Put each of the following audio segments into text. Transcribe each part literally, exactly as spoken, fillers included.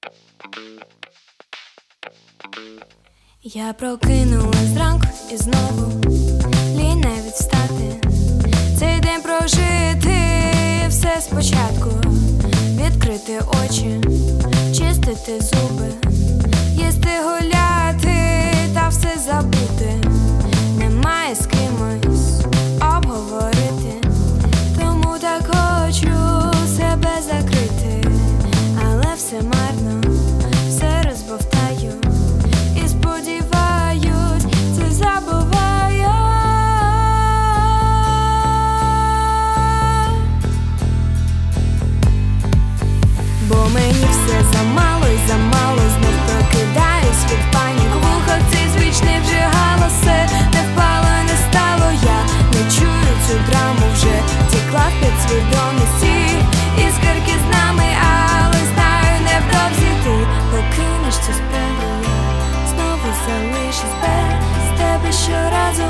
Я прокинулась зранку і знову лінь навіть встати. Цей день прожити все спочатку, відкрити очі, чистити зуби, їсти, гуляти та все забути. Немає з кимось обговорити, тому так хочу себе закрити, але все марно, все розбовтаю і сподіваюсь, це забуваю. Бо мені все замало і замало, знов прокидаюсь від панік. В вухах цей звичний вже галасе, не впало, не стало, я не чую цю драму вже, тікла в підсвідомості, іскорки з нами, але знаю, невдовзі ти покинеш цю справу, я знову залишусь без тебе щоразу.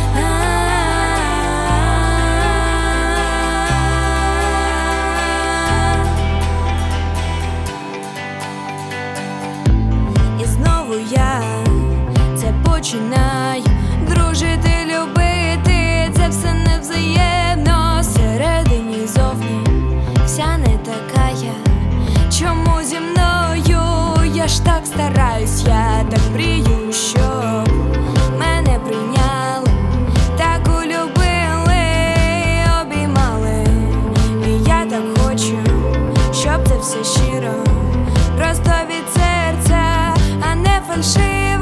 І знову я це починаю дружити, любити, це все невзаємно, всередині, зовні вся не така я. Чому зі мною? Я ж так стараюсь, я так мрію, щоб мене прийняли, так улюбили, обіймали. І я так хочу, щоб це все щиро, просто від серця, а не фальшиво.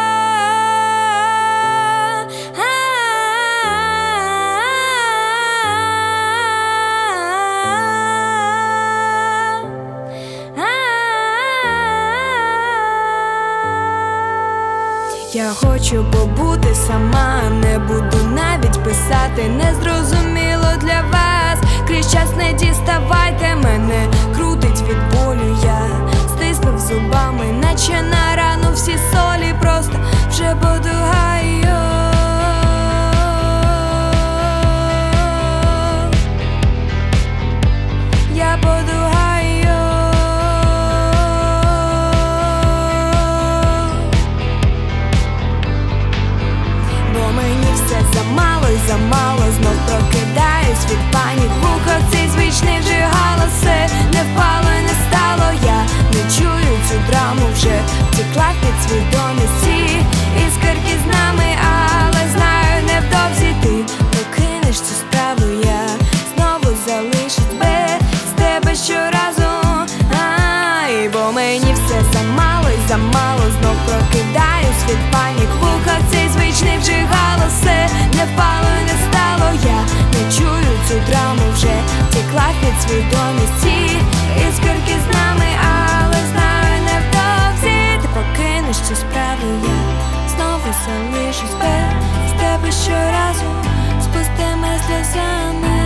Я хочу побути сама, не буду навіть писати, незрозуміло для вас. Крізь час не діставайте мене, крутить від болю, я стиснув зубами, наче на рану всі солі, просто вже подугаю. Я подугаю. Бо мені все замало і замало, знов прокидаюсь від панік. В вухах цей звичний вже галасе, не впало і не стало, я не чую цю драму вже, втекла в підсвідомості, іскорки з нами, але знаю, невдовзі ти покинеш цю справу, я знову залишусь без тебе щоразу. Ай, бо мені все замало і замало, знов прокидаюсь від панік. В вухах цей звичний вже галасе, не впало і не стало, я не чую цю драму вже, втекла в підсвідомості, іскорки з нами, але знаю, невдовзі ти покинеш цю справу, я знову залишусь без тебе щоразу, з пустими сльозами.